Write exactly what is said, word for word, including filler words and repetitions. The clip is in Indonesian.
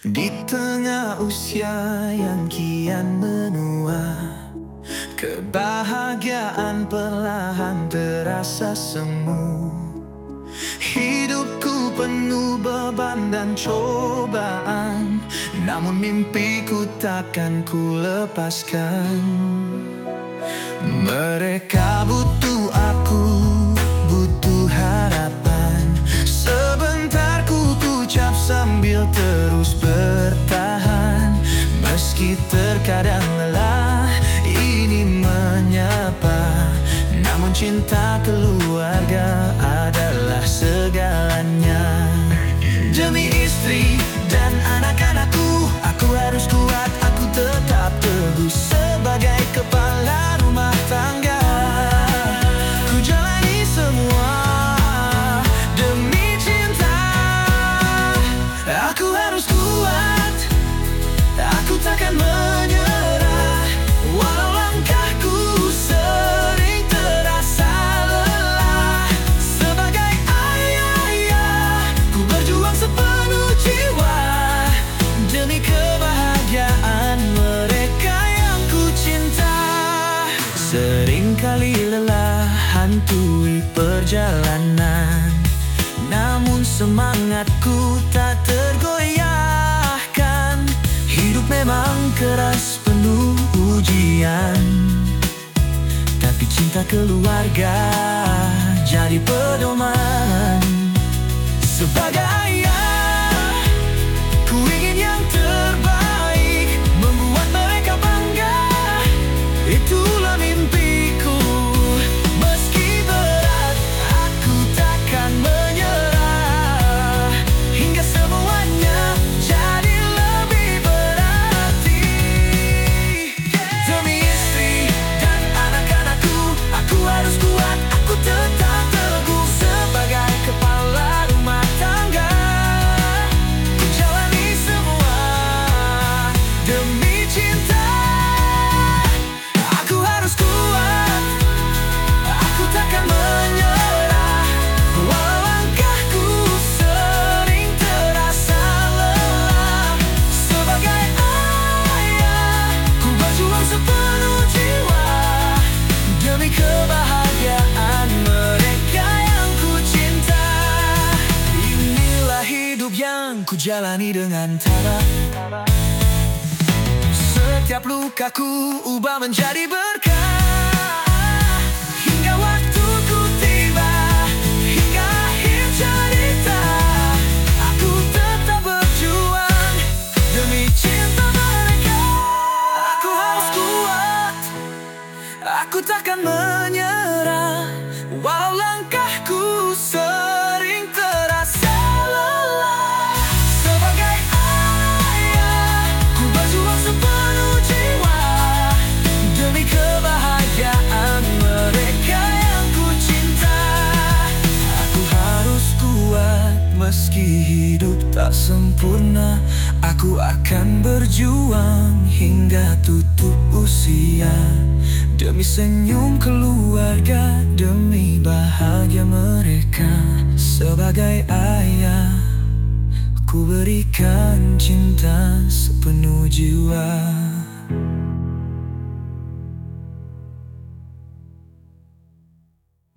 Di tengah usia yang kian menua, kebahagiaan perlahan terasa semu. Hidupku penuh beban dan cobaan, namun mimpiku takkan ku lepaskan. Mereka butuh aku, butuh harapan. Sebentar ku ucap sambil terus bertahan. Meski terkadang lelah ini menyapa, namun cinta keluarga adalah segalanya. Demi istri dan anak-anakku, aku harus kuat, aku tetap teguh sebagai kepala rumah tangga. Ku jalani semua demi cinta. Aku harus kuat, aku takkan menyerah. Walau langkahku sering terasa lelah. Sebagai ayah, ku berjuang sepenuh jiwa demi kebahagiaan mereka yang ku cinta. Seringkali lelah hantui perjalanan, namun semangatku tak tergoyahkan. Hidup memang keras penuh ujian, tapi cinta keluarga jadi pedoman. Sebagai ayah, ku ingin yang terbaik, membuat mereka bangga. Itulah mimpiku. Meski berat, aku takkan menyerah hingga semuanya jadi lebih berarti. Demi istri dan anak-anakku, aku harus kuat, aku tetap teguh sebagai kepala rumah tangga. Ku jalani semua demi cinta. Aku harus kuat, aku takkan menyerah. Walau langkahku sering terasa lelah. Sebagai ayah, ku berjuang sepenuh jiwa demi kebahagiaan mereka yang ku cinta. Inilah hidup yang ku jalani dengan tabah. Setiap lukaku ubah menjadi berkah. Hingga waktuku tiba, hingga akhir cerita, aku tetap berjuang demi cinta mereka. Aku harus kuat, aku takkan menyerah. Walau langkahku sering terasa lelah. Sebagai ayah, ku berjuang sepenuh jiwa demi kebahagiaan mereka yang ku cinta. Aku harus kuat, meski hidup tak sempurna. Aku akan berjuang hingga tutup usia demi senyum keluarga, demi bahagia mereka. Sebagai ayah, ku berikan cinta sepenuh jiwa.